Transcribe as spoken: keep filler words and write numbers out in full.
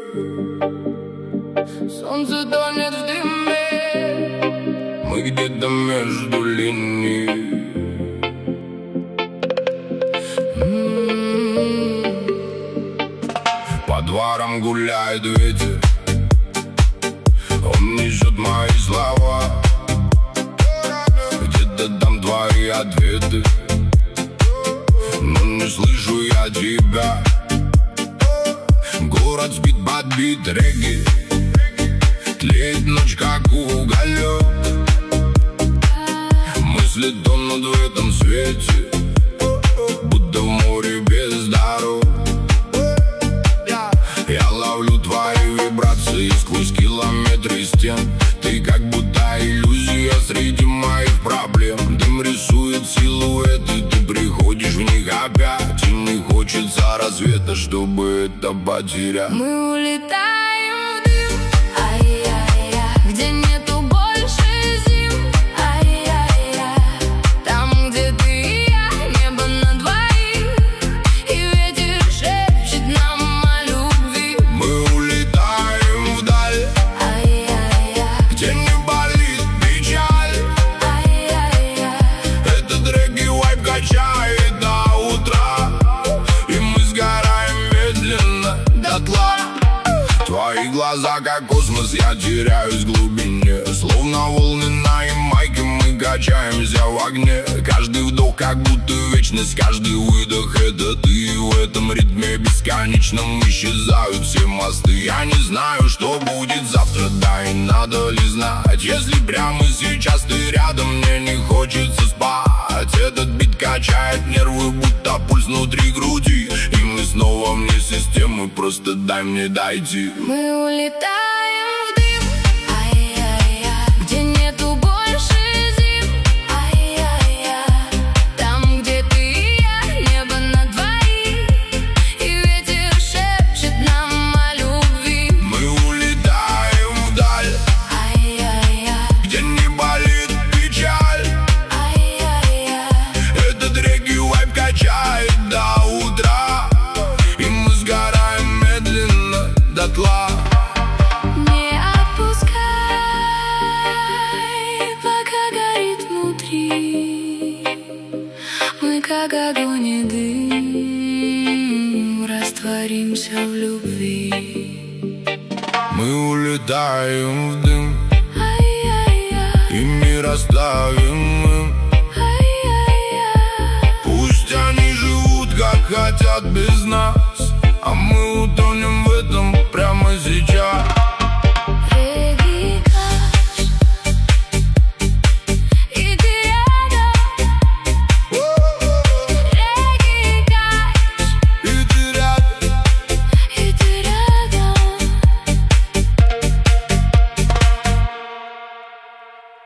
Солнце тонет в дыме, мы где-то между линий. По дворам гуляет ветер, он несет мои слова. Где-то там твои ответы, но не слышу я тебя. Город спит под бит регги, тлеет ночь, как уголек. Мысли тонут в этом свете, будто в море без дорог. Я ловлю твои вибрации сквозь километры стен. Ты как будто иллюзия среди моих проблем. Дым рисует силуэты, ты приходишь в них опять. И не хочется рассвета, чтобы это потерять. Мы улетаем в дым, ай-яй-яй, где нету больше зим, ай-яй-яй. Там, где ты и я, небо на двоих, и ветер шепчет нам о любви. Мы улетаем вдаль, Ай-яй-яй, где не болит печаль. ай-яй-яй, Этот регги-вайб качает до утра, и мы сгораем медленно дотла. Твои глаза как космос, я теряюсь в глубине. Словно волны на Ямайке, мы качаемся в огне. Каждый вдох как будто вечность, каждый выдох это ты. В этом ритме бесконечном исчезают все мосты. Я не знаю, что будет завтра, да и надо ли знать. Если прямо сейчас ты рядом, мне не хочется спать. Этот бит качает нервы, будто пульс внутри груди. И мы снова вне системы, просто дай мне дойти. мы улетаем в дым, ай-яй-яй, где нету больше зим, ай-яй-яй. Там, где ты и я, небо на двоих, и ветер шепчет нам о любви. Мы улетаем вдаль, Ай-яй-яй, где не болит печаль. ай-яй-яй, Этот регги-вайб качает до утра, и мы сгораем медленно дотла. не отпускай, пока горит внутри. Мы как огонь и дым, растворимся в любви. Мы улетаем в дым, Ай-яй-яй, и мир оставим им. ай-яй-яй, Пусть они живут как хотят без нас.